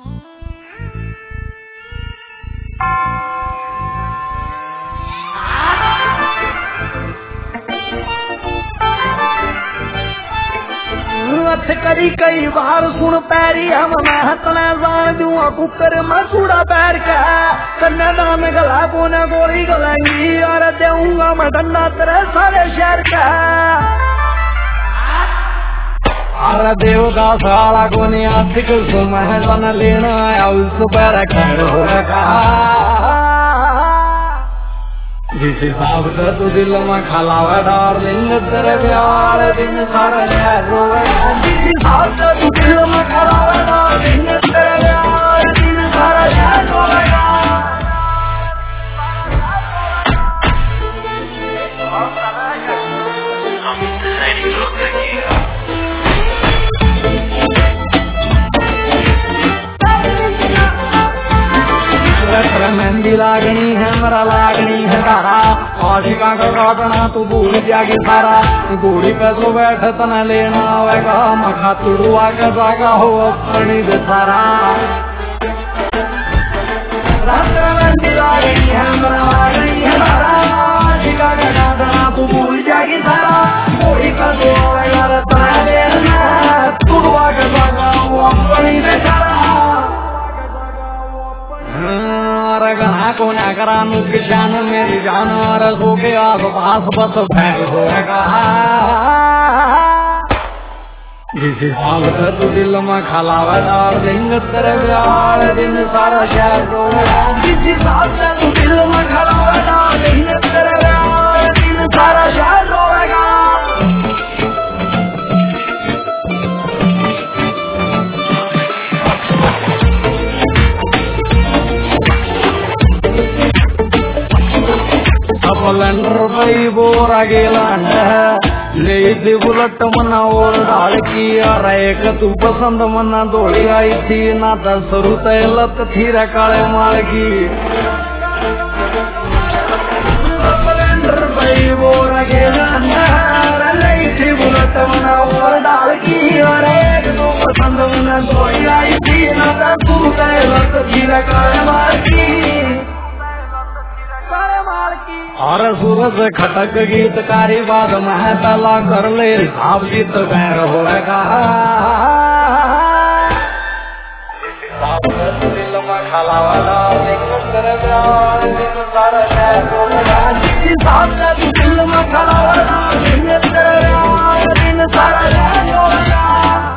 करी कई बार सुन पैरी हम महतने जान दूंगा कुकर में कूड़ा पैर का कन्यादान गला को न गोली गलाएंगी और देऊंगा मैं डंडा तेरे सारे शहर का। अरे देवगा साला को नहीं आर्थिक सुमहन लेना आया उस पर खैर होगा जिस हिसाब से तू दिल में खलावा डार्लिंग तेरे प्यार दिन सारा शहर रोएगा। जिस हिसाब से तू दिल में खलावा डार्लिंग तेरे प्यार दिन सारा शहर रोएगा। मेहंदी लागनी है मेरा लागनी है तारा आशिका का काटना तू भूल जाके सारा घोड़ी पे तो बैठ तना लेना आवेगा मखा तुड़ुआ का जागा हो अपनी दे सारा। मेहंदी लागनी है मेरा लागनी है तारा आशिका का काटना तू भूल जाके सारा घोड़ी पे तो आवेगा तना लेना तुड़ुआ का जागा हो अपनी दे सारा। गना को न करानू किसान मेरी जान रसो के आस पास बस फैल होगा। जिस हिसाब से तू दिल में खलावा डार्लिंग तेरे प्यार दिन सारा शहर रोएगा। जिस हिसाब से तू दिल में खलावा डार्लिंग तेरे प्यार दिन सारा शहर रोएगा। स्प्लेंडर भाई बोरा गेला ले बुलट मना और डाल की और एक तू पसंद मना दौड़ी आई थी ना दसरू तलत थी काले माल की। स्प्लेंडर भाई बोरा गेला ले बुलट मना और डाल की और एक तू पसंद मना दौड़ी आई थी ना दसरू तलत थी काले माल की। और सूरज खटक गीतकारी बाद में तला कर ले हिसाब गीत बैर होगा। दिल में खलावा डार्लिंग तेरे प्यार दिन सारा शहर रोएगा। जिस हिसाब से तू दिल में खलावा डार्लिंग तेरे प्यार दिन सारा शहर रोएगा।